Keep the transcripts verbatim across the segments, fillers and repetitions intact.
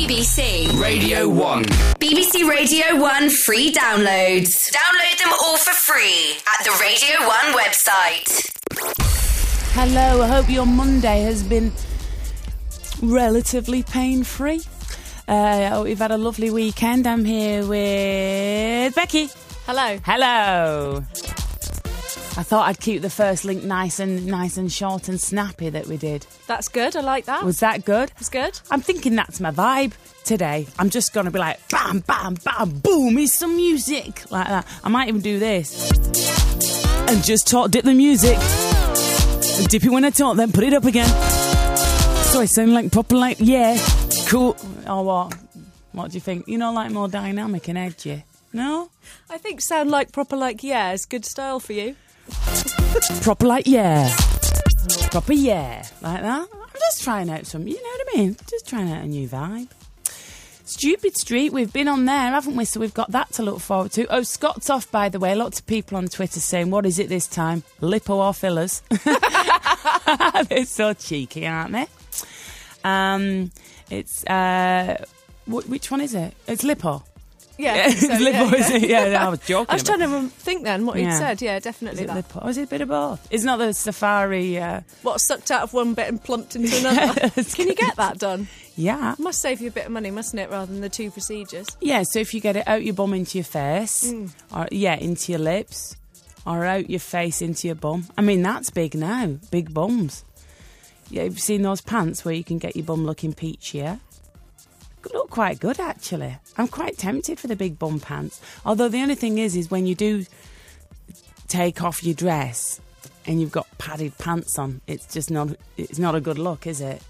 B B C Radio one. B B C Radio one free downloads. Download them all for free at the Radio one website. Hello, I hope your Monday has been relatively pain-free. Uh, I hope you've had a lovely weekend. I'm here with Becky. Hello. Hello. I thought I'd keep the first link nice and nice and short and snappy that we did. That's good. I like that. Was that good? It's good. I'm thinking that's my vibe today. I'm just going to be like, bam, bam, bam, boom, here's some music. Like that. I might even do this. And just talk, dip the music. And dip it when I talk, then put it up again. So I sound like proper, like, yeah, cool. Or what? What do you think? You know, like more dynamic and edgy. No? I think sound like proper like yeah is good style for you. Proper like yeah. Proper yeah. Like that. I'm just trying out some, you know what I mean? Just trying out a new vibe. Stupid Street, we've been on there, haven't we? So we've got that to look forward to. Oh, Scott's off, by the way. Lots of people on Twitter saying, what is it this time? Lipo or fillers? They're so cheeky, aren't they? Um, it's, uh, wh- which one is it? It's Lipo. Yeah, so, it's Lipo, yeah, is it? yeah. Yeah, I was joking. I was trying to think then what Yeah. he'd said. Yeah, definitely Is it that. Lipo? Or is it a bit of both? It's not the safari... Uh... What, sucked out of one bit and plumped into another? Can you get that done? Yeah. Must save you a bit of money, mustn't it, rather than the two procedures? Yeah, so if you get it out your bum into your face, Mm. or yeah, into your lips, or out your face into your bum. I mean, that's big now. Big bums. Yeah, you've seen those pants where you can get your bum looking peachier? Could look quite good, actually. I'm quite tempted for the big bum pants. Although the only thing is, is when you do take off your dress and you've got padded pants on, it's just not, it's not a good look, is it?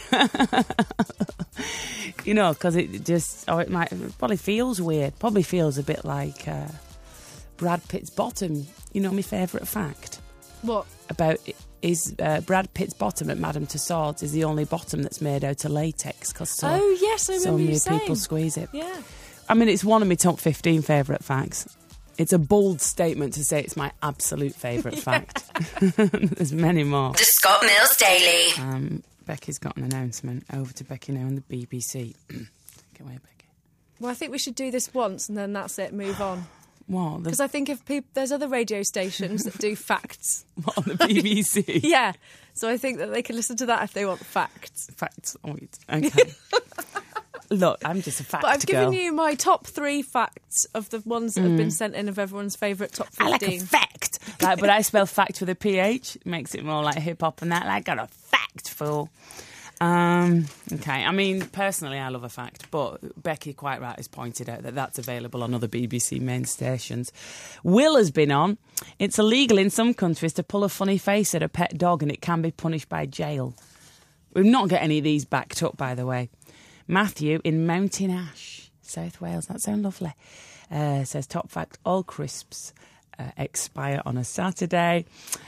You know, because it just, or it might, it probably feels weird. Probably feels a bit like uh, Brad Pitt's bottom. You know, my favourite fact What? about it is uh, Brad Pitt's bottom at Madame Tussauds is the only bottom that's made out of latex because so, Oh, yes, I remember so many you saying. people squeeze it. Yeah. I mean, it's one of my top fifteen favourite facts. It's a bold statement to say it's my absolute favourite fact. There's many more. The Scott Mills Daily. Um, Becky's got an announcement. Over to Becky now on the B B C. Take away, Becky. Well, I think we should do this once and then that's it, move on. What? Because I think if peop- there's other radio stations that do facts. What, on the B B C? Yeah. So I think that they can listen to that if they want facts. Facts. Oh, wait. Okay. Look, I'm just a fact But I've girl. given you my top three facts of the ones that have been sent in of everyone's favourite top fifteen. I like a fact. Like, but I spell fact with a P H. It makes it more like hip hop and that. Like, got a fact, fool. Um, okay, I mean, personally, I love a fact, but Becky, quite right, has pointed out that that's available on other B B C main stations. Will has been on. It's illegal in some countries to pull a funny face at a pet dog, and it can be punished by jail. We've not got any of these backed up, by the way. Matthew in Mountain Ash, South Wales. That sounds lovely. Uh, says, top fact, all crisps uh, expire on a Saturday.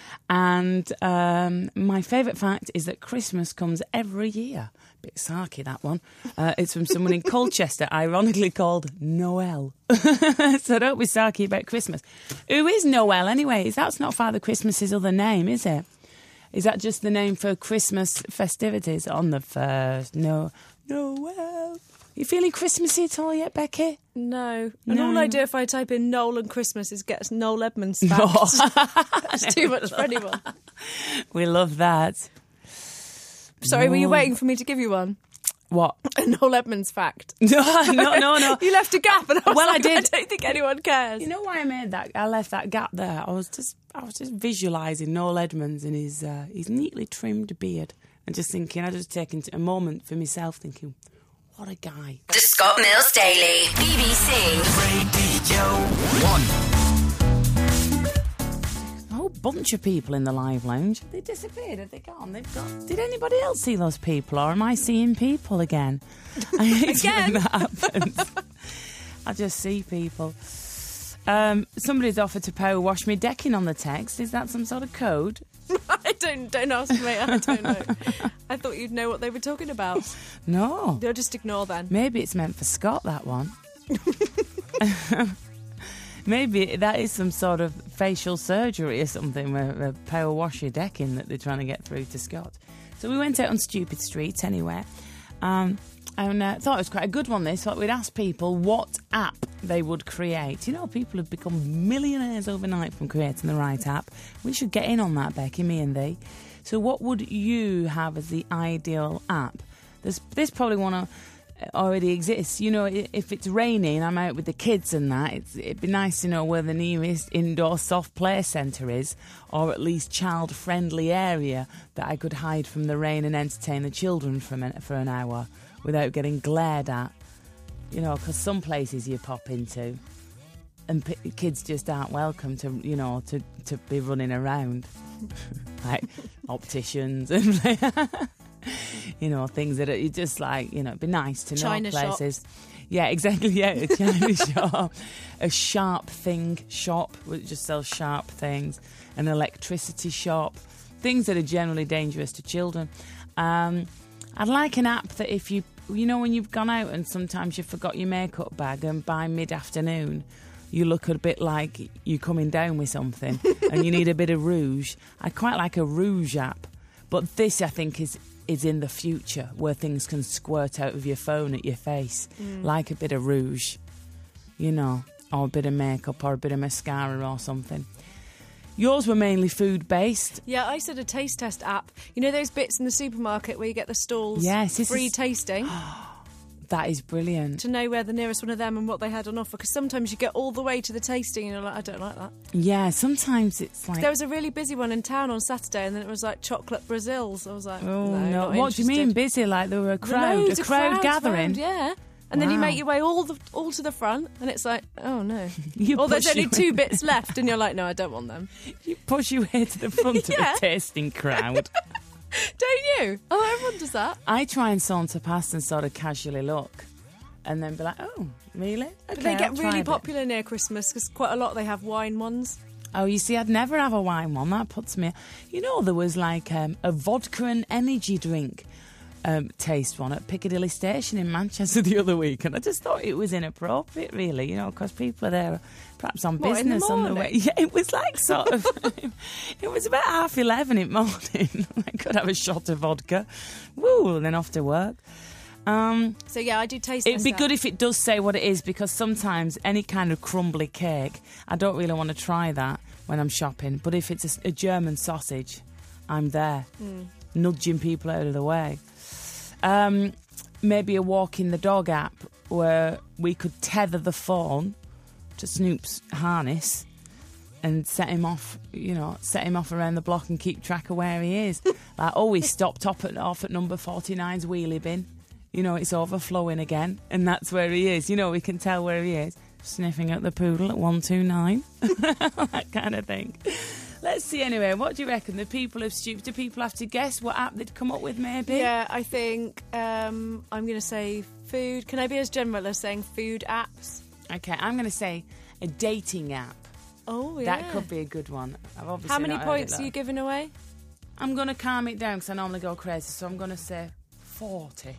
And um, my favourite fact is that Christmas comes every year. Bit sarky, that one. Uh, it's from someone in Colchester, ironically called Noel. So don't be sarky about Christmas. Who is Noel, anyway? That's not Father Christmas's other name, is it? Is that just the name for Christmas festivities on the first? No, Noel. You feeling Christmassy at all yet, Becky? No. And No. all I do if I type in Noel and Christmas is get Noel Edmonds facts. That's too much for anyone. We love that. Sorry, were you No. waiting for me to give you one? What? A Noel Edmonds fact. No, no, no, no. You left a gap, and I was Well, I like, did. I don't think anyone cares. You know why I made that? I left that gap there. I was just, I was just visualising Noel Edmonds and his, uh, his neatly trimmed beard, and just thinking. I just taken a moment for myself, thinking, what a guy. The Scott Mills Daily. B B C Radio one. A whole bunch of people in the live lounge. They disappeared. Have they gone? They've gone. Did anybody else see those people, or am I seeing people again? I hate Again? when that happens. I just see people. Um, somebody's offered to power wash me decking on the text. Is that some sort of code? I don't, don't ask me. I don't know. I thought you'd know what they were talking about. No. They'll just ignore then. Maybe it's meant for Scott, that one. Maybe that is some sort of facial surgery or something, a power wash your decking that they're trying to get through to Scott. So we went out on Stupid Street anyway. Um, And I uh, thought it was quite a good one, this. Thought we'd ask people what app they would create. You know, people have become millionaires overnight from creating the right app. We should get in on that, Becky, me and thee. So what would you have as the ideal app? There's, this probably one already exists. You know, if it's raining, I'm out with the kids and that, it's, it'd be nice to know where the nearest indoor soft play centre is, or at least child-friendly area that I could hide from the rain and entertain the children for, a, for an hour without getting glared at. You know, because some places you pop into and p- kids just aren't welcome to, you know, to, to be running around. Like opticians and, you know, things that are just like, you know, it'd be nice to know China places. shop. Yeah, exactly, yeah, a China shop. A sharp thing shop, which just sells sharp things. An electricity shop. Things that are generally dangerous to children. Um... I'd like an app that if you, you know, when you've gone out and sometimes you forgot your makeup bag and by mid-afternoon you look a bit like you're coming down with something and you need a bit of rouge. I quite like a rouge app. But this, I think, is is in the future where things can squirt out of your phone at your face, mm. like a bit of rouge, you know, or a bit of makeup or a bit of mascara or something. Yours were mainly food-based. Yeah, I said a taste test app. You know those bits in the supermarket where you get the stalls, yes, free is... tasting? That is brilliant. To know where the nearest one of them and what they had on offer. Because sometimes you get all the way to the tasting and you're like, I don't like that. Yeah, sometimes it's like... There was a really busy one in town on Saturday and then it was like chocolate Brazils. I was like, oh, no, no. Not What do you mean busy? Like there were a crowd, a crowd gathering? Around, yeah. And wow. then you make your way all the all to the front, and it's like, oh no. You or there's only two in. bits left, and you're like, no, I don't want them. You push your way to the front yeah. of the tasting crowd. Don't you? Oh, everyone does that. I try and saunter past and sort of casually look, and then be like, oh, really? Okay, but they get I'll really try popular near Christmas, because quite a lot they have wine ones. Oh, you see, I'd never have a wine one. That puts me... You know, there was like um, a vodka and energy drink Um, taste one at Piccadilly Station in Manchester the other week, and I just thought it was inappropriate, really, you know, because people are there perhaps on what, business the on the way. Yeah, it was like sort of, it was about half eleven in the morning. I could have a shot of vodka, woo, and then off to work. Um, so yeah, I do taste. It'd be that. good if it does say what it is, because sometimes any kind of crumbly cake, I don't really want to try that when I'm shopping. But if it's a, a German sausage, I'm there, mm. nudging people out of the way. Um, maybe a walking the dog app where we could tether the phone to Snoop's harness and set him off, you know, set him off around the block and keep track of where he is. Like, oh, he stopped up at, off at number forty-nine's wheelie bin. You know, it's overflowing again, and that's where he is. You know, we can tell where he is. Sniffing at the poodle at one two nine. That kind of thing. Let's see anyway, what do you reckon? The people of Stoops, do people have to guess what app they'd come up with maybe? Yeah, I think um, I'm going to say food. Can I be as general as saying food apps? Okay, I'm going to say a dating app. Oh, yeah. That could be a good one. I've obviously How many not points heard it, are you giving away? I'm going to calm it down because I normally go crazy, so I'm going to say forty.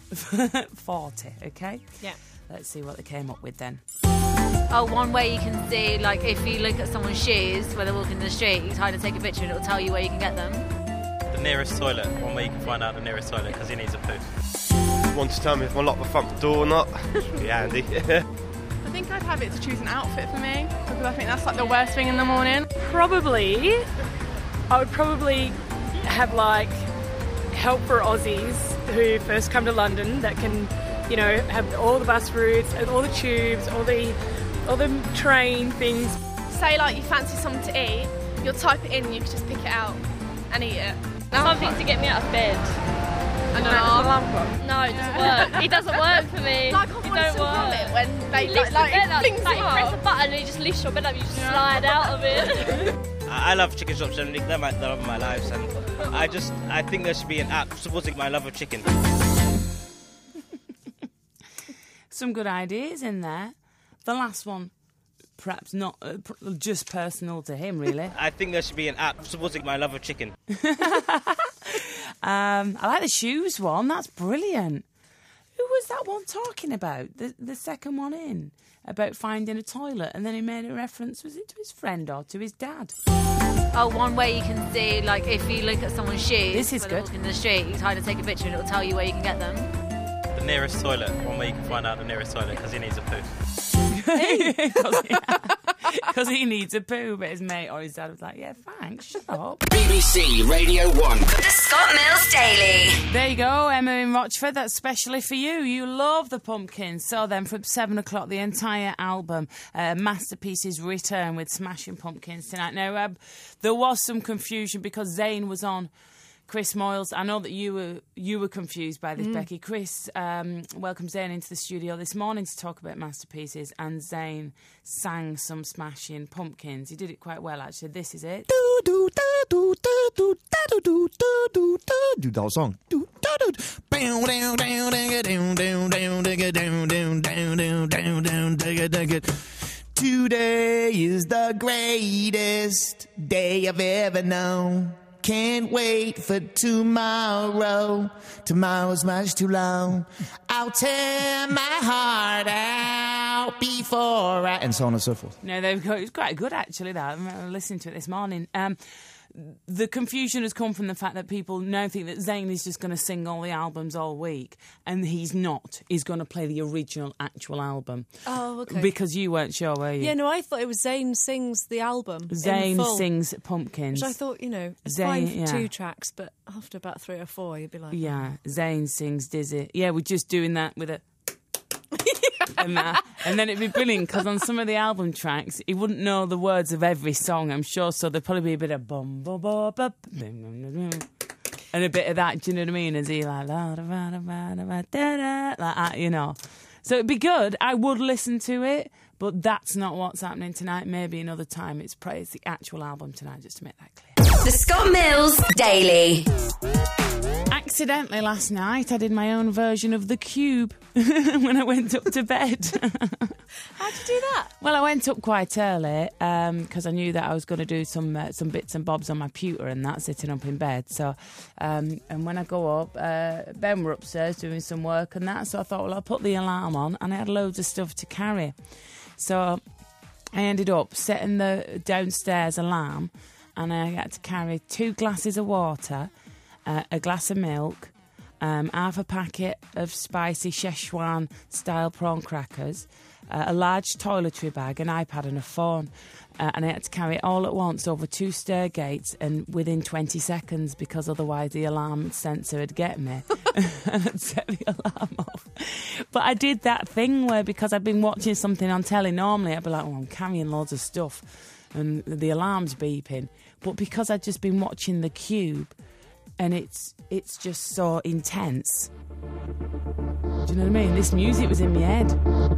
forty, okay? Yeah. Let's see what they came up with then. Oh, one way you can see, like, if you look at someone's shoes when they're walking in the street, you try to take a picture and it'll tell you where you can get them. The nearest toilet. One way you can find out the nearest toilet because he needs a poo. Want to tell me if I lock the front door or not? Should be handy. I think I'd have it to choose an outfit for me because I think that's like the worst thing in the morning. Probably, I would probably have like help for Aussies who first come to London that can, you know, have all the bus routes, all the tubes, all the all the train things. Say like you fancy something to eat, you'll type it in and you can just pick it out and eat it. Something to get me out of bed. An alarm clock. No, it doesn't work. It doesn't work for me. Like on it Once don't and work. Vomit when they Lift like, the bed like, up, flings like you you press up. a button and you just lift your bed up, you just yeah. slide out of it. I love chicken shops generally. They're my, the love of my life, and I just I think there should be an app supporting my love of chicken. Some good ideas in there. The last one, perhaps not uh, pr- just personal to him, really. I think there should be an app supporting my love of chicken. um, I like the shoes one. That's brilliant. Who was that one talking about? The the second one in about finding a toilet, and then he made a reference. Was it to his friend or to his dad? Oh, one way you can see, like, if you look at someone's shoes This is when they're good. walking in the street, you try to take a picture and it'll tell you where you can get them. The nearest toilet, one way you can find out the nearest toilet, because he needs a poo. Because he needs a poo, but his mate or his dad was like, yeah, thanks, shut up. B B C Radio one. The Scott Mills Daily. There you go, Emma in Rochford, that's specially for you. You love the Pumpkins. So then from seven o'clock, the entire album, uh, Masterpieces, return with Smashing Pumpkins tonight. Now, uh, there was some confusion because Zayn was on Chris Moyles. I know that you were you were confused by this, mm. Becky. Chris um, welcomed Zayn into the studio this morning to talk about Masterpieces, and Zayn sang some Smashing Pumpkins. He did it quite well, actually. This is it. Do do do do do do do do do do do the whole song. Do do do. Down down down down down down down down down down down down. Today is the greatest day I've ever known. Can't wait for tomorrow. Tomorrow's much too long. I'll tear my heart out before I... And so on and so forth. No, they've got, it's quite good, actually, that. I listened to it this morning. Um, the confusion has come from the fact that people now think that Zayn is just going to sing all the albums all week, and he's not. He's going to play the original, actual album. Oh, okay. Because you weren't sure, were you? Yeah, no, I thought it was Zayn sings the album. Zayn in full, sings Pumpkins. which I thought, you know, it's Zayn, fine for yeah. two tracks, but after about three or four, you'd be like... Yeah, Zayn sings Dizzy. Yeah, we're just doing that with a... and that, and then it'd be brilliant because on some of the album tracks he wouldn't know the words of every song, I'm sure, so there'd probably be a bit of bum bum bum bum and a bit of that, do you know what I mean, as he like like that, you know, so it'd be good. I would listen to it, but that's not what's happening tonight. Maybe another time. It's, it's the actual album tonight, just to make that clear. The Scott Mills Daily. Accidentally last night I did my own version of The Cube when I went up to bed. How'd you do that? Well, I went up quite early because um, I knew that I was going to do some uh, some bits and bobs on my pewter and that, sitting up in bed. So, um, and when I go up, uh, Ben were upstairs doing some work and that, so I thought, well, I'll put the alarm on, and I had loads of stuff to carry. So I ended up setting the downstairs alarm, and I had to carry two glasses of water, Uh, a glass of milk, um, half a packet of spicy Szechuan-style prawn crackers, uh, a large toiletry bag, an iPad and a phone. Uh, and I had to carry it all at once over two stair gates and within twenty seconds, because otherwise the alarm sensor would get me and I'd set the alarm off. But I did that thing where, because I'd been watching something on telly, normally I'd be like, oh, I'm carrying loads of stuff and the alarm's beeping. But because I'd just been watching The Cube, and it's it's just so intense. Do you know what I mean? This music was in my head.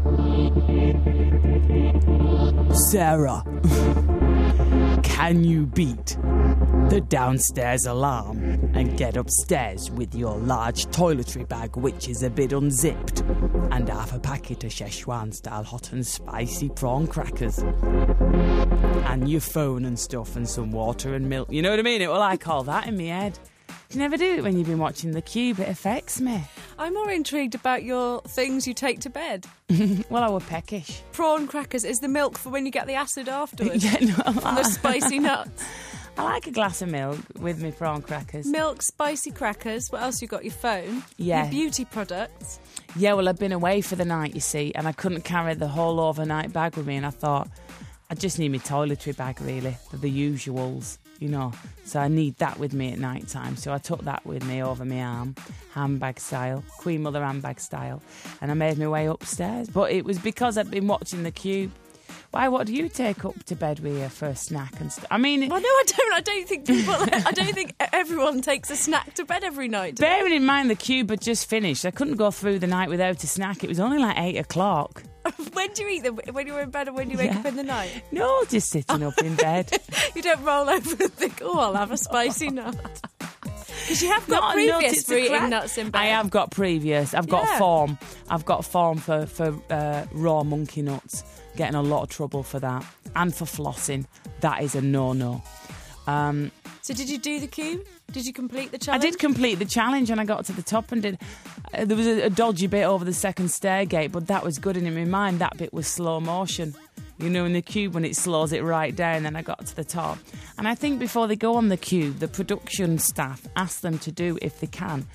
Sarah, can you beat the downstairs alarm and get upstairs with your large toiletry bag, which is a bit unzipped, and half a packet of Szechuan-style hot and spicy prawn crackers, and your phone and stuff, and some water and milk? You know what I mean? It was like all that in my head. You never do it when you've been watching The Cube. It affects me. I'm more intrigued about your things you take to bed. Well, I were peckish. Prawn crackers. Is the milk for when you get the acid afterwards? Yeah, no. And the spicy nuts. I like a glass of milk with my prawn crackers. Milk, spicy crackers. What else you got? Your phone. Yeah. Your beauty products. Yeah, well, I've been away for the night, you see, and I couldn't carry the whole overnight bag with me, and I thought, I just need my toiletry bag, really, for the usuals. You know, so I need that with me at night time. So I took that with me over my arm, handbag style, Queen Mother handbag style, and I made my way upstairs. But it was because I'd been watching The Cube. Why? What do you take up to bed with you for a snack and stuff? I mean, well, no, I don't. I don't think people. I don't think everyone takes a snack to bed every night. Bearing in mind The Cube had just finished, I couldn't go through the night without a snack. It was only like eight o'clock. When do you eat them? When you're in bed or when you wake yeah. up in the night? No, just sitting up in bed. You don't roll over and think, oh, I'll have a spicy nut. Because you have got Not previous for eating nuts in bed. I have got previous. I've got yeah. form. I've got form for, for uh, raw monkey nuts. Getting a lot of trouble for that. And for flossing. That is a no-no. Um, so did you do The Cube? Did you complete the challenge? I did complete the challenge, and I got to the top and did... Uh, there was a, a dodgy bit over the second stair gate, but that was good, and in my mind that bit was slow motion. You know, in The Cube, when it slows it right down, then I got to the top. And I think before they go on The Cube, the production staff ask them to do, if they can,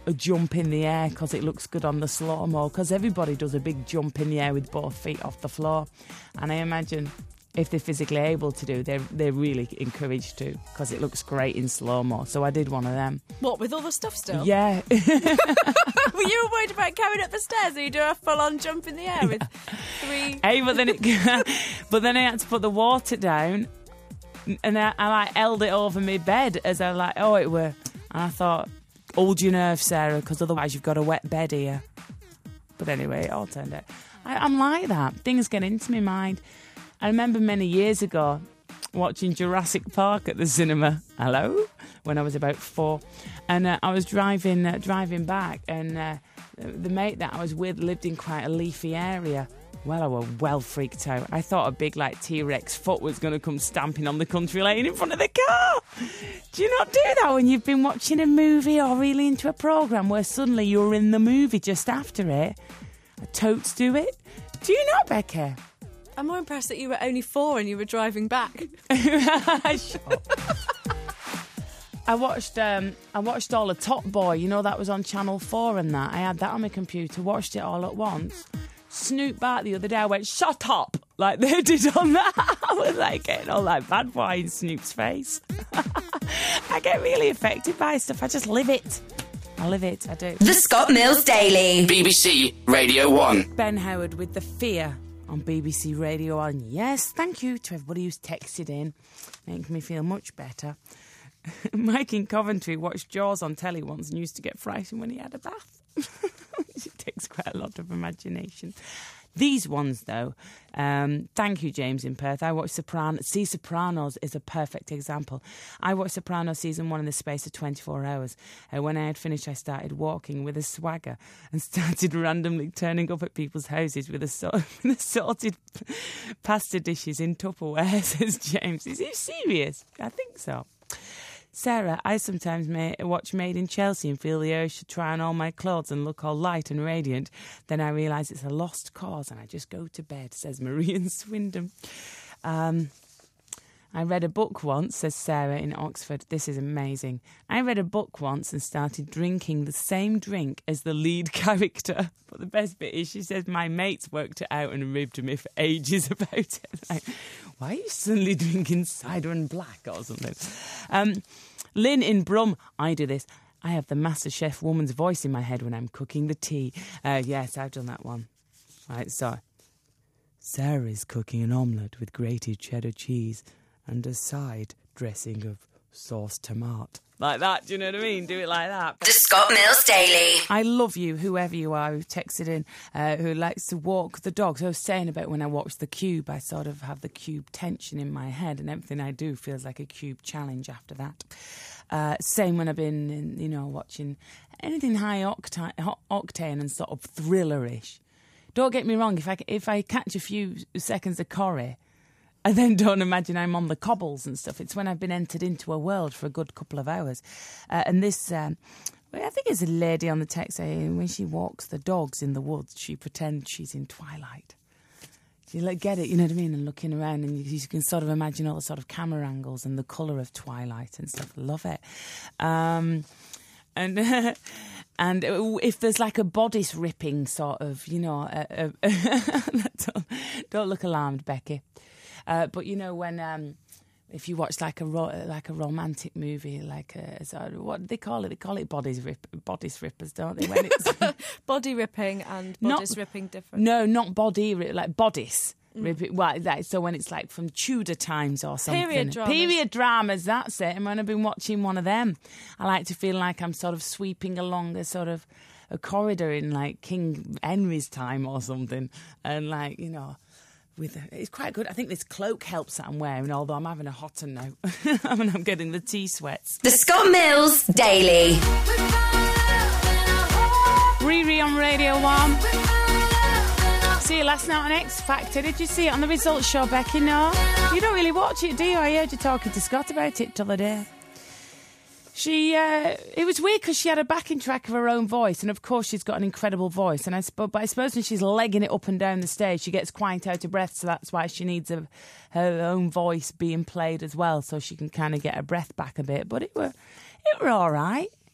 a jump in the air because it looks good on the slow-mo, because everybody does a big jump in the air with both feet off the floor. And I imagine if they're physically able to do, they're, they're really encouraged to, because it looks great in slow-mo. So I did one of them. What, with all the stuff still? Yeah. Were you worried about carrying up the stairs, or you do a full-on jump in the air with three... Hey, but then, it, but then I had to put the water down, and I, I like held it over my bed as I like, oh, it were... And I thought, hold your nerve, Sarah, because otherwise you've got a wet bed here. But anyway, it all turned out. I, I'm like that. Things get into my mind. I remember many years ago watching Jurassic Park at the cinema. Hello? When I was about four. And uh, I was driving uh, driving back, and uh, the mate that I was with lived in quite a leafy area. Well, I was well freaked out. I thought a big, like, T-Rex foot was going to come stamping on the country lane in front of the car. Do you not do that when you've been watching a movie or really into a programme where suddenly you're in the movie just after it? I totes do it. Do you not, Becca? I'm more impressed that you were only four and you were driving back. I watched um, I watched all of Top Boy. You know, that was on Channel four and that. I had that on my computer, watched it all at once. Snoop Bart the other day, I went, shut up, like they did on that. I was like getting all that bad boy in Snoop's face. I get really affected by stuff. I just live it. I live it, I do. The Scott Mills Daily. B B C Radio one. Ben Howard with The Fear on B B C Radio one. Yes, thank you to everybody who's texted in. Makes me feel much better. Mike in Coventry watched Jaws on telly once and used to get frightened when he had a bath. It takes quite a lot of imagination. These ones, though, um, thank you, James in Perth. I watched Sopranos. See, Sopranos is a perfect example. I watched Sopranos season one in the space of twenty-four hours. Uh, when I had finished, I started walking with a swagger and started randomly turning up at people's houses with, a, with assorted pasta dishes in Tupperware, says James. Is he serious? I think so. Sarah, I sometimes may watch Made in Chelsea and feel the urge to try on all my clothes and look all light and radiant. Then I realise it's a lost cause and I just go to bed, says Marie in Swindon. Um, I read a book once, says Sarah in Oxford. This is amazing. I read a book once and started drinking the same drink as the lead character. But the best bit is she says my mates worked it out and ribbed me for ages about it. Like, why are you suddenly drinking cider and black or something? Um, Lynn in Brum, I do this. I have the MasterChef woman's voice in my head when I'm cooking the tea. Uh, yes, I've done that one. Right, so Sarah's cooking an omelette with grated cheddar cheese and a side dressing of sauce tomato. Like that, do you know what I mean? Do it like that. The Scott Mills Daily. I love you, whoever you are, who texted in, uh, who likes to walk the dogs. I was saying about when I watch The Cube, I sort of have the Cube tension in my head, and everything I do feels like a Cube challenge after that. Uh, same when I've been, in, you know, watching anything high octane, octane and sort of thrillerish. Don't get me wrong, if I, if I catch a few seconds of Corrie, I then don't imagine I'm on the cobbles and stuff. It's when I've been entered into a world for a good couple of hours. Uh, and this, um, I think it's a lady on the text saying when she walks the dogs in the woods, she pretends she's in Twilight. You like, get it, you know what I mean? And looking around and you, you can sort of imagine all the sort of camera angles and the colour of Twilight and stuff. Love it. Um, and... And if there's like a bodice ripping sort of, you know, uh, uh, don't, don't look alarmed, Becky. Uh, but you know when um, if you watch like a ro- like a romantic movie, like a, sort of, what do they call it? They call it bodice rip bodice rippers, don't they? When it's body ripping and bodice not, ripping different. No, not body like bodice. Mm. Well, that, so when it's like from Tudor times or something. Period dramas. Period dramas, that's it. And when I've been watching one of them, I like to feel like I'm sort of sweeping along a sort of a corridor in like King Henry's time or something. And like, you know, with a, it's quite good. I think this cloak helps that I'm wearing, although I'm having a hotter now. I mean, I'm getting the tea sweats. The Scott Mills Daily. Riri on Radio one. See you last night on X Factor. Did you see it on the results show, Becky? No? You don't really watch it, do you? I heard you talking to Scott about it the other day. She, uh, it was weird because she had a backing track of her own voice, and of course she's got an incredible voice. And I, sp- but I suppose when she's legging it up and down the stage, she gets quite out of breath, so that's why she needs a, her own voice being played as well, so she can kind of get her breath back a bit. But it were, it were all right.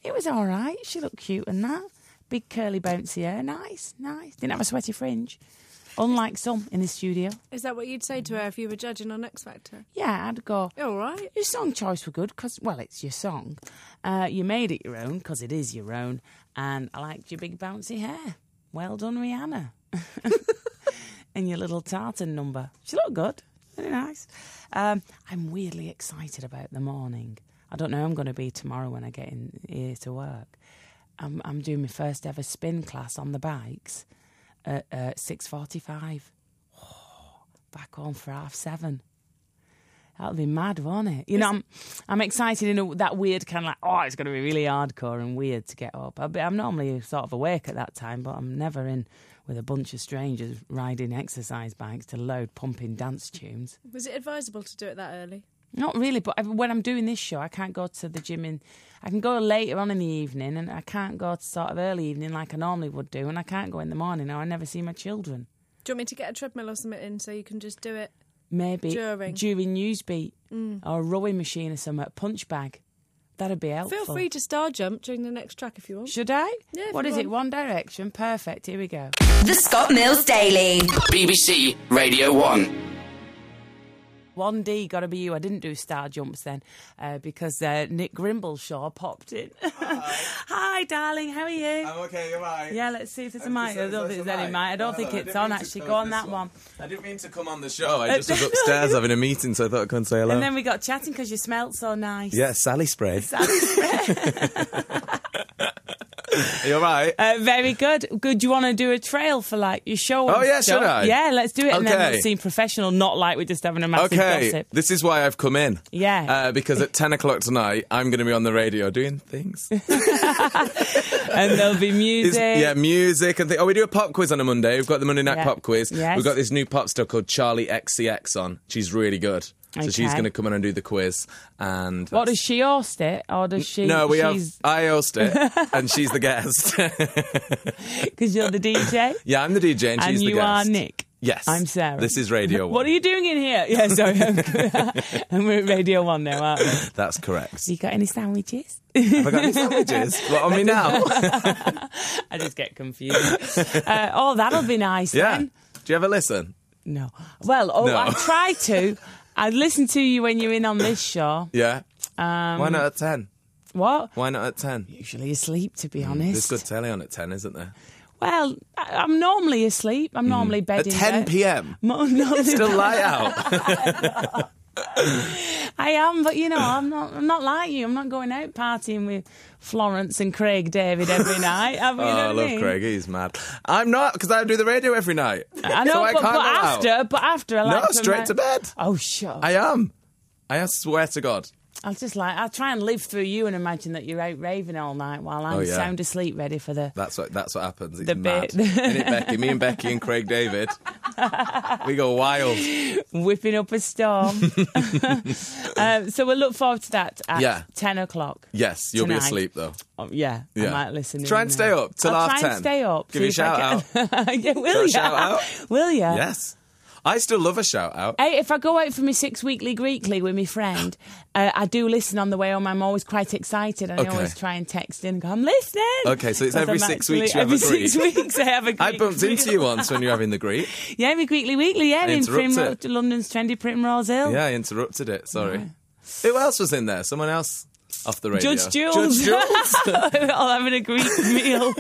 It was all right. She looked cute and that. Big curly bouncy hair. Nice, nice. Didn't have a sweaty fringe. Unlike some in the studio. Is that what you'd say to her if you were judging on X Factor? Yeah, I'd go, all right. Your song choice were good because, well, it's your song. Uh, you made it your own because it is your own. And I liked your big bouncy hair. Well done, Rihanna. And your little tartan number. She looked good. Very nice. Um, I'm weirdly excited about the morning. I don't know how I'm going to be tomorrow when I get in here to work. I'm, I'm doing my first ever spin class on the bikes at uh, six forty-five. Oh, back home for half seven. That'll be mad, won't it? You know, I'm I'm excited in a, that weird kind of like, oh, it's going to be really hardcore and weird to get up. I'll be, I'm normally sort of awake at that time, but I'm never in with a bunch of strangers riding exercise bikes to loud pumping dance tunes. Was it advisable to do it that early? Not really, but when I'm doing this show, I can't go to the gym in... I can go later on in the evening, and I can't go to sort of early evening like I normally would do, and I can't go in the morning, or I never see my children. Do you want me to get a treadmill or something in so you can just do it Maybe during, during Newsbeat, mm. or a rowing machine or something, a punch bag. That'd be helpful. Feel free to star jump during the next track if you want. Should I? Yeah. What is want. it? One Direction? Perfect. Here we go. The Scott Mills Daily. B B C Radio one. one D, gotta be you. I didn't do star jumps then uh, because uh, Nick Grimbleshaw popped in. Hi. Hi, darling. How are you? I'm okay, you're right. Yeah, let's see if there's a mic. So, I don't so, think so there's any mic. I don't no, think no, it's I on, didn't actually. mean to Go on come that this one. I didn't mean to come on the show. I just was upstairs having a meeting, so I thought I'd come and say hello. And then we got chatting because you smelled so nice. Yeah, Sally spray. Sally spray. Are you all right? Uh, very good. Good. Do you want to do a trail for like your show? Oh, and yeah, stuff? should I? Yeah, let's do it. And then Okay. we'll seem professional, not like we're just having a massive Okay, gossip. this is why I've come in. Yeah. Uh, because at ten o'clock tonight, I'm going to be on the radio doing things. And there'll be music. It's- yeah, music and things. Oh, we do a pop quiz on a Monday. We've got the Monday Night Yeah. Pop Quiz. Yes. We've got this new pop star called Charlie X C X on. She's really good. So she's Okay. going to come in and do the quiz. And What, does she host it, or does she? No, we she's... have. I host it, and she's the guest. Because you're the D J. Yeah, I'm the D J, and, And she's the you guest. are Nick. Yes, I'm Sarah. This is Radio One. What are you doing in here? Yeah, sorry. And we're at Radio One now, aren't we? That's correct. You got any sandwiches? Have I got any sandwiches? What on me now? I just get confused. Uh, oh, that'll be nice. Yeah. Then. Do you ever listen? No. Well, oh, No. I try to. I'd listen to you when you're in on this show. Yeah. Um, Why not at ten? What? Why not at ten? Usually asleep, to be There's honest. good telly on at ten, isn't there? Well, I- I'm normally asleep. I'm normally At bedding ten down. p.m. Mo- no, Still light out. I am, but you know, I'm not. I'm not like you. I'm not going out partying with Florence and Craig David every night. Have, you Oh, know I what love mean? Craig. He's mad. I'm not, because I do the radio every night. I know, so I but, can't but go out. after, but after, I No, like to straight ma- to bed. Oh, sure. I am. I swear to God. I'll just like I'll try and live through you and imagine that you're out raving all night while I'm Oh, yeah. sound asleep, ready for the. That's what that's what happens. It's The mad. bit. Isn't it, Becky? Me and Becky and Craig David. We go wild. Whipping up a storm. um, so we'll look forward to that at Yeah. ten o'clock. Yes, you'll tonight. be asleep though. Oh, yeah, I Yeah. might listen. Try in and there. stay up till I'll half try and ten. stay up. Give see you a if I shout can- yeah, will Got a you? shout out? Will you? Yes. I still love a shout out. Hey, if I go out for my six weekly Greekly with my friend, uh, I do listen on the way home. I'm always quite excited, and Okay. I always try and text in and go, "I'm listening." Okay, so it's 'Cause every I'm six actually- weeks you have a every Greek. six weeks I have a Greek. I bumped into meal. you once when you were having the Greek. Yeah, my Greekly Weekly. Yeah, I in interrupted. Primrose, London's trendy Primrose Hill. Yeah, I interrupted it. Sorry. Who else was in there? Someone else off the radio. Judge Jules. Judge Jules. All having a Greek meal.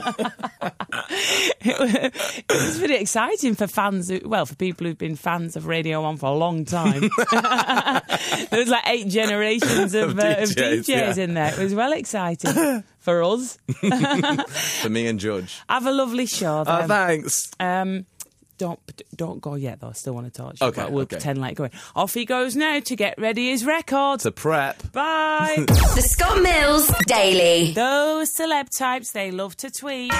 it, was, it was really exciting for fans, who, well, for people who've been fans of Radio one for a long time. There was like eight generations of, Of uh, of D Js, D Js yeah. in there. It was well exciting for us. For me and Judge. Have a lovely show, Oh, then. thanks. Um, don't don't go yet, though. I still want to talk to you. Okay, but we'll okay. pretend like going. Off he goes now to get ready his record. To prep. Bye. The Scott Mills Daily. Those celeb types, they love to tweet.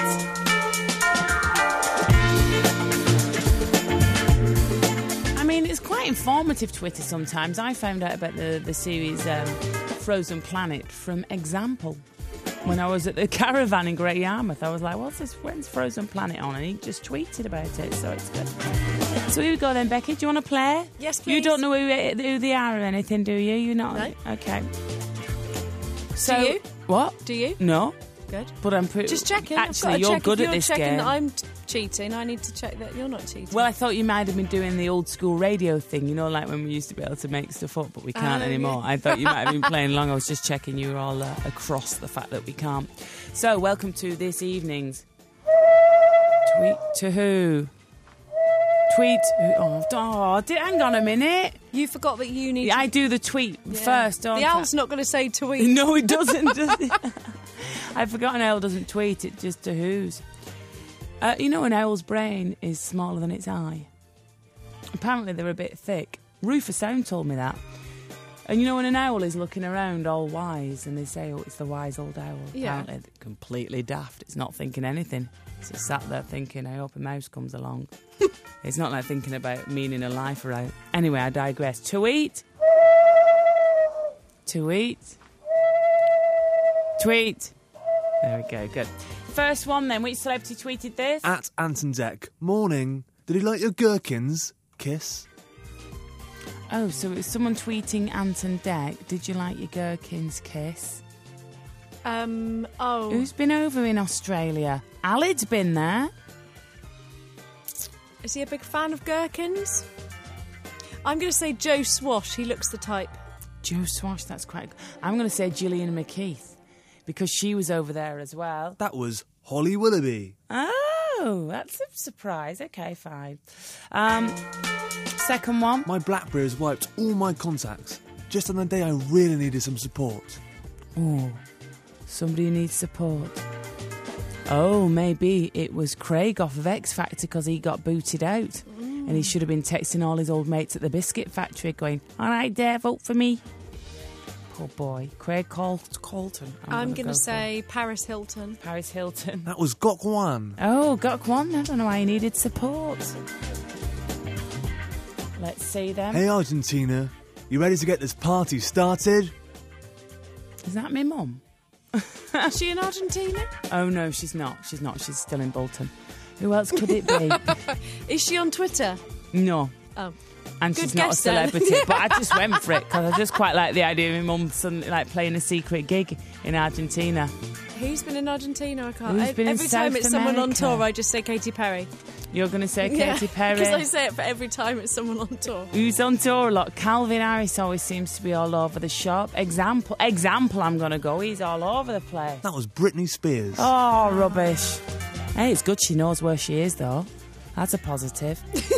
I mean, it's quite informative, Twitter, sometimes. I found out about the, the series um, Frozen Planet from Example. When I was at the Caravan in Great Yarmouth, I was like, what's this? When's Frozen Planet on? And he just tweeted about it, so it's good. So here we go then, Becky. Do you want to play? Yes, please. You don't know who, who they are or anything, do you? You're not? No. Okay. So, Do you? What? Do you? No. Good. But I'm pretty... Just checking. Actually, I've got to you're check good if at you're this checking game. that I'm t- cheating. I need to check that you're not cheating. Well, I thought you might have been doing the old school radio thing, you know, like when we used to be able to make stuff up, but we can't Oh, anymore. yeah. I thought you might have been playing along. I was just checking you were all uh, across the fact that we can't. So, welcome to this evening's Tweet to Who? Tweet. Oh, oh did, hang on a minute. You forgot that you need Yeah, to... I do the tweet Yeah. first, don't The I? owl's not going to say tweet. No, it doesn't, does it? I've forgotten an owl doesn't tweet, it just to who's. Uh, you know, an owl's brain is smaller than its eye. Apparently, they're a bit thick. Rufus Sound told me that. And you know, when an owl is looking around all wise and they say, oh, it's the wise old owl, Yeah. apparently they're completely daft. It's not thinking anything. It's just sat there thinking, I hope a mouse comes along. It's not like thinking about meaning a life right. Anyway, I digress. To eat. To eat. Tweet. There we go, good. First one then, which celebrity tweeted this? At Anton Deck. Morning. Did he like your gherkins? Kiss. Oh, so it was someone tweeting Anton Deck. Did you like your gherkins? Kiss. Um, oh. Who's been over in Australia? Alid's been there. Is he a big fan of gherkins? I'm going to say Joe Swash. He looks the type. Joe Swash, that's quite... I'm going to say Gillian McKeith, because she was over there as well. That was Holly Willoughby. Oh, that's a surprise. Okay, fine. Um, second one. My BlackBerry has wiped all my contacts, just on the day I really needed some support. Oh, somebody who needs support. Oh, maybe it was Craig off of X Factor because he got booted out. Mm. And he should have been texting all his old mates at the biscuit factory going, all right, Dare, vote for me. Poor boy. Craig Col- Colton. I'm, I'm going to say Paris Hilton. Paris Hilton. That was Gok Wan. Oh, Gok Wan. I don't know why he needed support. Let's see then. Hey, Argentina. You ready to get this party started? Is that my mum? Is she in Argentina? Oh, no, she's not. She's not. She's still in Bolton. Who else could it be? Is she on Twitter? No. Oh. And Good she's not a guess, then. celebrity, but I just went for it because I just quite like the idea of my mum suddenly, like playing a secret gig in Argentina. Who's been in Argentina? I can't. Who's I, been in every time South it's someone on America? tour, I just say Katy Perry. You're going to say Katy Perry? Because I say it for every time it's someone on tour. Who's on tour a lot? Calvin Harris always seems to be all over the shop. Example, example. I'm going to go. He's all over the place. That was Britney Spears. Oh, rubbish. Hey, it's good she knows where she is, though. That's a positive.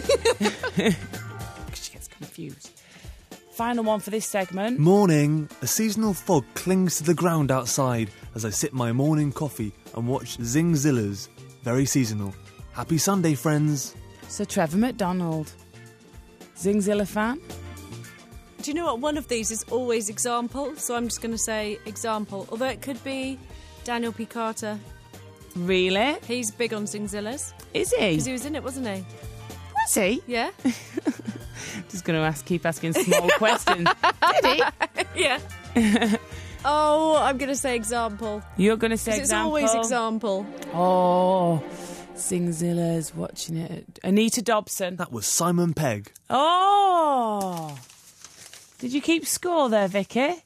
She gets confused. Final one for this segment. Morning. A seasonal fog clings to the ground outside as I sip my morning coffee and watch Zingzillas. Very seasonal. Happy Sunday, friends. So Trevor McDonald. Zingzilla fan? Do you know what? One of these is always example, so I'm just going to say example. Although it could be Daniel P. Carter. Really? He's big on Zingzillas. Is he? Because he was in it, wasn't he? Was he? Yeah. Just going to ask, keep asking small questions. Did he? Yeah. Oh, I'm going to say example. You're going to say 'Cause example? It's always example. Oh, Zingzilla's watching it. Anita Dobson. That was Simon Pegg. Oh. Did you keep score there, Vicky?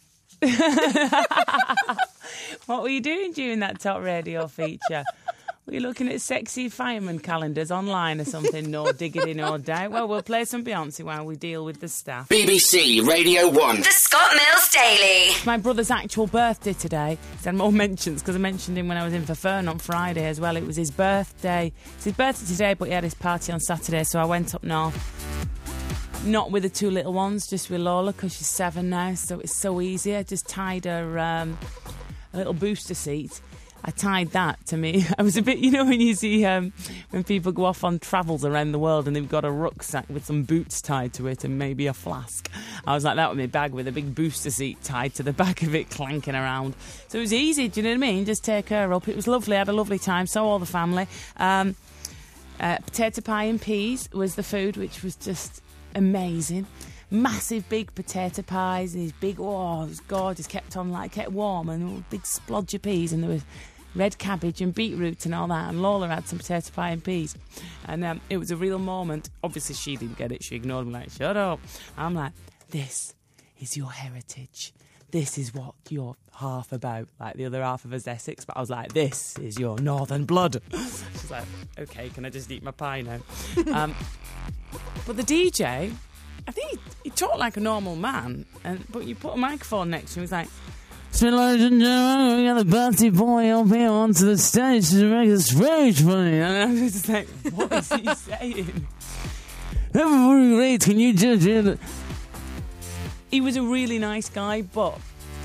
What were you doing during that top radio feature? Were you looking at sexy fireman calendars online or something? No diggity, no doubt. Well, we'll play some Beyonce while we deal with the staff. B B C Radio one. The Scott Mills Daily. It's my brother's actual birthday today. He's had more mentions because I mentioned him when I was in for Fern on Friday as well. It was his birthday. It's his birthday today, but he had his party on Saturday, so I went up north. Not with the two little ones, just with Lola because she's seven now, so it's so easy. I just tied her um, a little booster seat. I tied that to me. I was a bit, you know, when you see um, when people go off on travels around the world and they've got a rucksack with some boots tied to it and maybe a flask. I was like that with my bag with a big booster seat tied to the back of it, clanking around. So it was easy, do you know what I mean? Just take her up. It was lovely. I had a lovely time. So all the family. Um, uh, potato pie and peas was the food, which was just amazing. Massive big potato pies, these big, oh, it was gorgeous, kept on like, kept warm, and all big splodge of peas, and there was red cabbage and beetroot and all that, and Lola had some potato pie and peas, and um, it was a real moment. Obviously she didn't get it, she ignored me like, shut up. I'm like, this is your heritage. this is what you're half about. Like, the other half of us Essex, but I was like, this is your northern blood. She's like, okay, can I just eat my pie now? um, but the D J, I think he, he talked like a normal man, and but you put a microphone next to him, he's like, so, ladies and gentlemen, we got the birthday boy up here onto the stage to make the stage funny. And I was just like, what is he saying? Everybody great, can you judge it? He was a really nice guy, but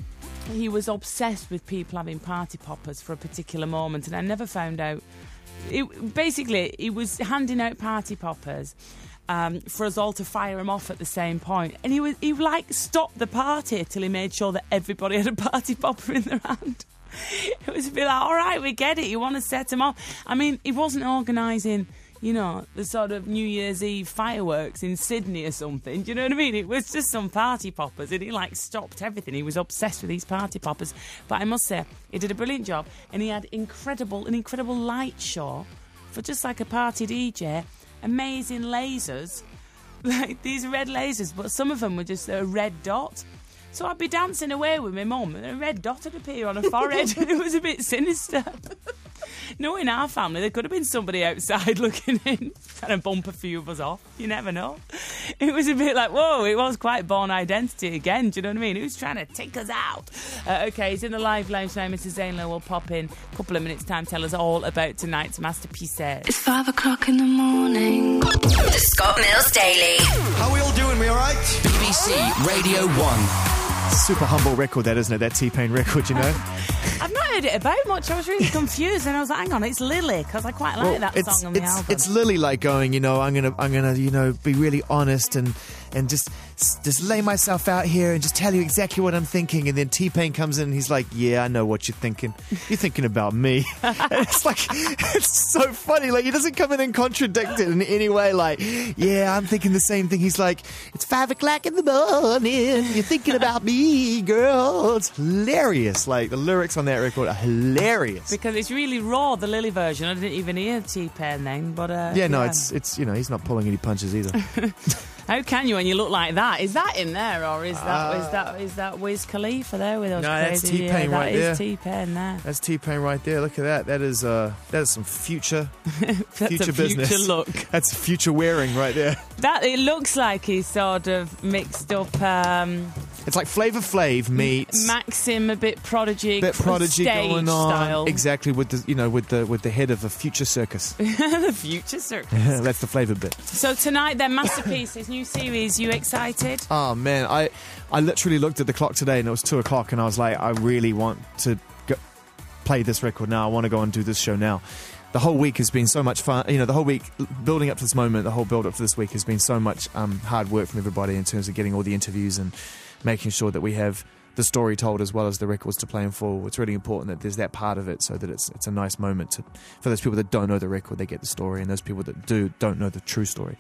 he was obsessed with people having party poppers for a particular moment, and I never found out. It, basically, he was handing out party poppers um, for us all to fire him off at the same point, and he was he like stopped the party till he made sure that everybody had a party popper in their hand. It was a bit like, all right, we get it. You want to set him off? I mean, he wasn't organising, you know, the sort of New Year's Eve fireworks in Sydney or something. Do you know what I mean? It was just some party poppers, and he, like, stopped everything. He was obsessed with these party poppers. But I must say, he did a brilliant job, and he had incredible, an incredible light show for just like a party D J. Amazing lasers, like these red lasers, but some of them were just a red dot. So I'd be dancing away with my mum, and a red dot would appear on her forehead, and it was a bit sinister. Knowing our family, there could have been somebody outside looking in, trying to bump a few of us off. You never know. It was a bit like, whoa, it was quite Born Identity again, do you know what I mean? Who's trying to take us out? Uh, OK, he's in the live lounge now. Missus Zane Lowe will pop in a couple of minutes' time, tell us all about tonight's masterpieces. It's five o'clock in the morning. The Scott Mills Daily. How we all doing? We all right? B B C Radio one. Super humble record, that, isn't it? That T-Pain record, you know? I've not heard it about much. I was really confused, and I was like, hang on, it's Lily, because I quite like Well, that it's, song on the it's, album. It's Lily like going, you know, I'm gonna, I'm gonna, you know, be really honest and and just just lay myself out here and just tell you exactly what I'm thinking. And then T-Pain comes in and he's like, yeah, I know what you're thinking. You're thinking about me. And it's like, it's so funny. Like, he doesn't come in and contradict it in any way. Like, yeah, I'm thinking the same thing. He's like, it's five o'clock in the morning. You're thinking about me, girl. It's hilarious. Like, the lyrics on that record are hilarious. Because it's really raw, the Lily version. I didn't even hear T-Pain then, but... Uh, yeah, no, yeah. it's, it's you know, he's not pulling any punches either. How can you when you look like that? Is that in there, or is that Uh, is that is that Wiz Khalifa there with those No, that's crazy? T-Pain yeah, right that there. is T-Pain there. That's T-Pain right there. Look at that. That is uh, that is some future, That's future a business. future look. That's future wearing right there. That it looks like he's sort of mixed up. Um, It's like Flavor Flav meets Maxim, a bit Prodigy, bit Prodigy stage going on. style. Exactly, with the you know with the with the head of a future circus. The future circus. That's the Flavor bit. So tonight, their masterpieces, new series. You excited? Oh man, I I literally looked at the clock today and it was two o'clock and I was like, I really want to go play this record now. I want to go and do this show now. The whole week has been so much fun. You know, the whole week building up to this moment, the whole build up to this week has been so much um, hard work from everybody in terms of getting all the interviews and making sure that we have the story told as well as the records to play in full. It's really important that there's that part of it so that it's it's a nice moment to, for those people that don't know the record, they get the story, and those people that do don't know the true story.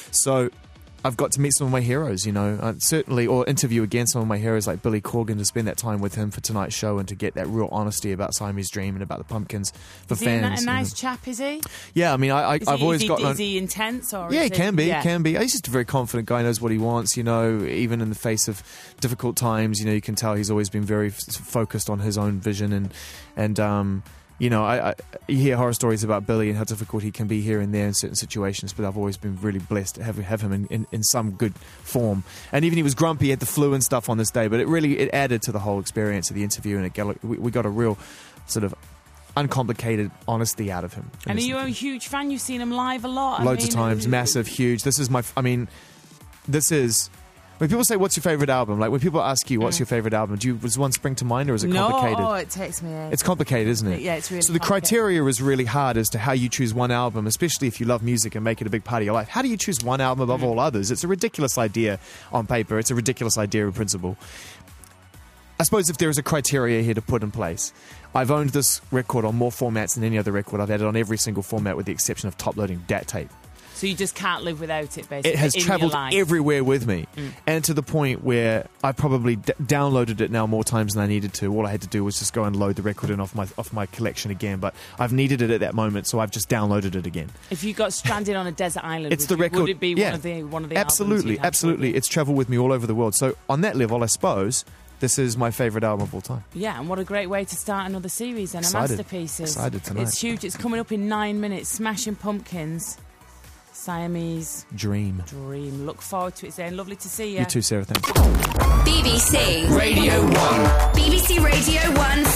So I've got to meet some of my heroes, you know, uh, certainly, or interview again some of my heroes like Billy Corgan, to spend that time with him for tonight's show and to get that real honesty about Siamese Dream and about the Pumpkins for Is he fans. a nice and, chap, is he? yeah, I mean, I, I, Is I've he, always is he, got... Is he intense? Or Yeah, is he can be, yeah. he can be. He's just a very confident guy, knows what he wants, you know, even in the face of difficult times, you know, you can tell he's always been very f- focused on his own vision and, and um, you know, I, I, you hear horror stories about Billy and how difficult he can be here and there in certain situations, but I've always been really blessed to have, have him in, in, in some good form. And even he was grumpy, he had the flu and stuff on this day, but it really, it added to the whole experience of the interview, and it got, we, we got a real sort of uncomplicated honesty out of him. And are you a huge fan? You've seen him live a lot? I Loads mean, of times, massive, huge. This is my, I mean, this is... When people say, what's your favourite album? Like, when people ask you, what's Mm. your favourite album? Do you, does one spring to mind, or is it no, complicated? oh, it takes me a... It's complicated, isn't it? Yeah, it's really So the complicated. criteria is really hard as to how you choose one album, especially if you love music and make it a big part of your life. How do you choose one album above Mm. all others? It's a ridiculous idea on paper. It's a ridiculous idea in principle. I suppose if there is a criteria here to put in place, I've owned this record on more formats than any other record. I've had it on every single format with the exception of top-loading D A T tape. So you just can't live without it, basically. It has in travelled your life. everywhere with me, Mm. and to the point where I probably d- downloaded it now more times than I needed to. All I had to do was just go and load the record in off my off my collection again. But I've needed it at that moment, so I've just downloaded it again. If you got stranded on a desert island, It's would the you- record. Would it be yeah. one of the one of the absolutely, albums you'd have to absolutely. It's travelled with me all over the world. So on that level, I suppose This is my favourite album of all time. Yeah, and what a great way to start another series and a Excited. masterpieces. Excited tonight. It's huge. It's coming up in nine minutes. Smashing Pumpkins, Siamese Dream. Dream. Look forward to it, Zane. Lovely to see you. You too, Sarah. Thanks. B B C Radio one. B B C Radio one